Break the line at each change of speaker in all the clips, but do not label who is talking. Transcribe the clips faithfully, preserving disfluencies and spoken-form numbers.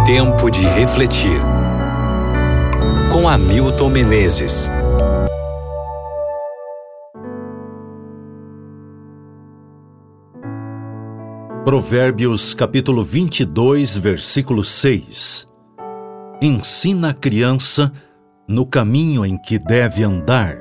Tempo de refletir. Com Hamilton Menezes.
Provérbios capítulo vinte e dois, versículo seis. Ensina a criança no caminho em que deve andar.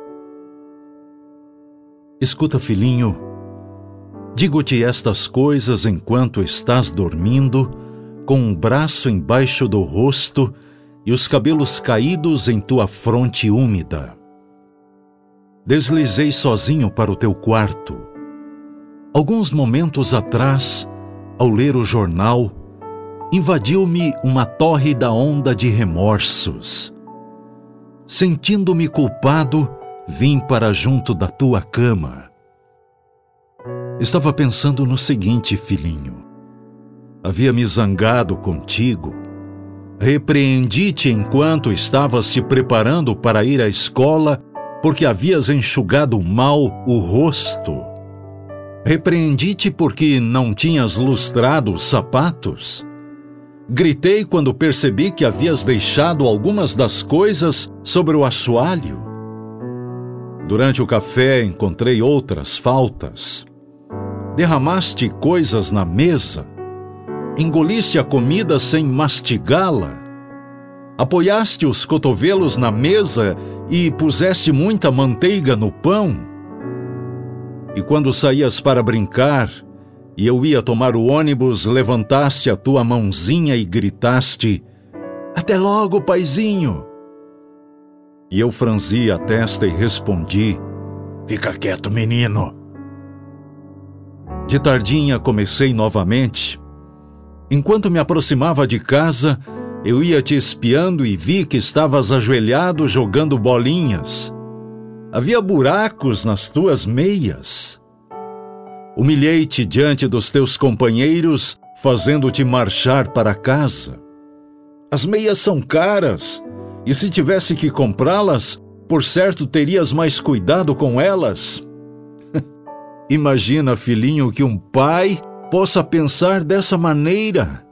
Escuta, filhinho, digo-te estas coisas enquanto estás dormindo, com um braço embaixo do rosto e os cabelos caídos em tua fronte úmida. Deslizei sozinho para o teu quarto. Alguns momentos atrás, ao ler o jornal, invadiu-me uma tórrida onda de remorsos. Sentindo-me culpado, vim para junto da tua cama. Estava pensando no seguinte, filhinho. Havia me zangado contigo. Repreendi-te enquanto estavas te preparando para ir à escola, porque havias enxugado mal o rosto. Repreendi-te porque não tinhas lustrado os sapatos. Gritei quando percebi que havias deixado algumas das coisas sobre o assoalho. Durante o café encontrei outras faltas. Derramaste coisas na mesa. Engoliste a comida sem mastigá-la. Apoiaste os cotovelos na mesa e puseste muita manteiga no pão. E quando saías para brincar e eu ia tomar o ônibus, levantaste a tua mãozinha e gritaste: "Até logo, paizinho!" E eu franzi a testa e respondi: "Fica quieto, menino." De tardinha comecei novamente. Enquanto me aproximava de casa, eu ia te espiando e vi que estavas ajoelhado jogando bolinhas. Havia buracos nas tuas meias. Humilhei-te diante dos teus companheiros, fazendo-te marchar para casa. As meias são caras, e se tivesse que comprá-las, por certo terias mais cuidado com elas. Imagina, filhinho, que um pai possa pensar dessa maneira.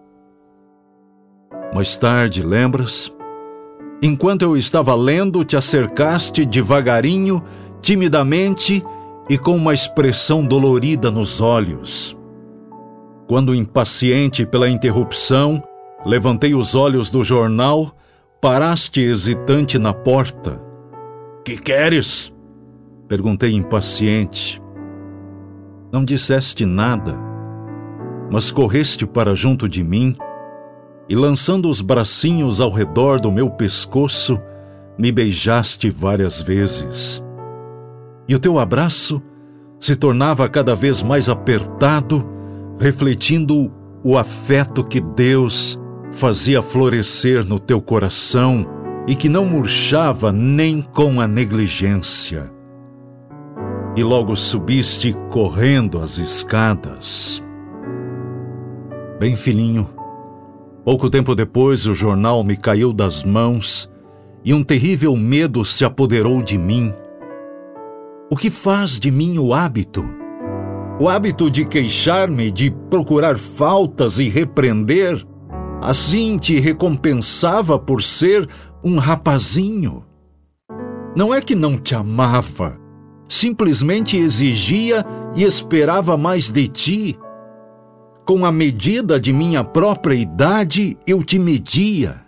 Mais tarde, lembras? Enquanto eu estava lendo, te acercaste devagarinho, timidamente e com uma expressão dolorida nos olhos. Quando, impaciente pela interrupção, levantei os olhos do jornal, paraste hesitante na porta. "Que queres?" Perguntei impaciente. Não disseste nada, mas correste para junto de mim e, lançando os bracinhos ao redor do meu pescoço, me beijaste várias vezes. E o teu abraço se tornava cada vez mais apertado, refletindo o afeto que Deus fazia florescer no teu coração e que não murchava nem com a negligência. E logo subiste correndo as escadas. Bem, filhinho, pouco tempo depois o jornal me caiu das mãos e um terrível medo se apoderou de mim. O que faz de mim o hábito? O hábito de queixar-me, de procurar faltas e repreender? Assim te recompensava por ser um rapazinho. Não é que não te amava, simplesmente exigia e esperava mais de ti. Com a medida de minha própria idade, eu te media.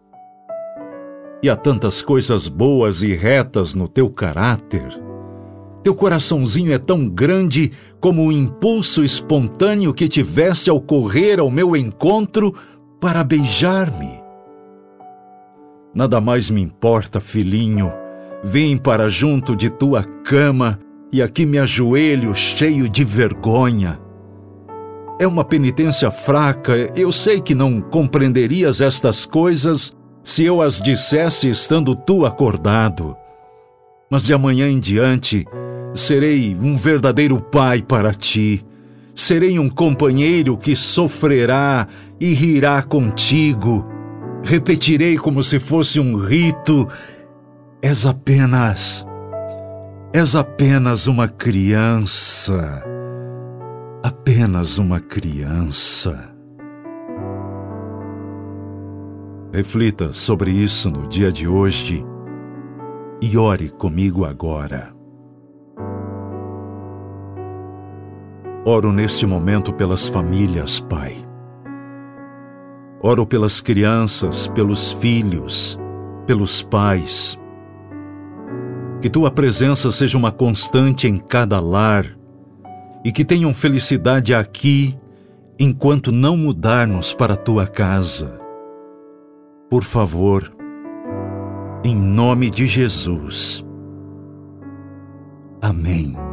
E há tantas coisas boas e retas no teu caráter. Teu coraçãozinho é tão grande como o impulso espontâneo que tiveste ao correr ao meu encontro para beijar-me. Nada mais me importa, filhinho. Vem para junto de tua cama e aqui me ajoelho cheio de vergonha. É uma penitência fraca, eu sei que não compreenderias estas coisas se eu as dissesse estando tu acordado. Mas de amanhã em diante, serei um verdadeiro pai para ti. Serei um companheiro que sofrerá e rirá contigo. Repetirei como se fosse um rito: És apenas, és apenas uma criança. Apenas uma criança. Reflita sobre isso no dia de hoje e ore comigo agora. Oro neste momento pelas famílias, Pai. Oro pelas crianças, pelos filhos, pelos pais. Que Tua presença seja uma constante em cada lar e que tenham felicidade aqui enquanto não mudarmos para a Tua casa. Por favor, em nome de Jesus. Amém.